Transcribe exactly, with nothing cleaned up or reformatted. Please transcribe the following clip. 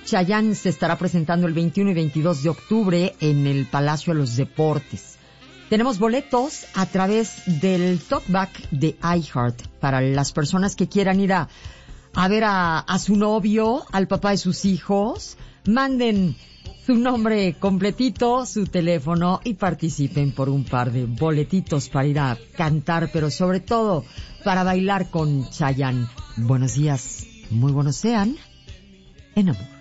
Chayanne se estará presentando el veintiuno y veintidós de octubre en el Palacio de los Deportes. Tenemos boletos a través del talkback de iHeart para las personas que quieran ir a, a ver a, a su novio, al papá de sus hijos. Manden su nombre completito, su teléfono y participen por un par de boletitos para ir a cantar, pero sobre todo para bailar con Chayanne. Buenos días, muy buenos sean, en amor.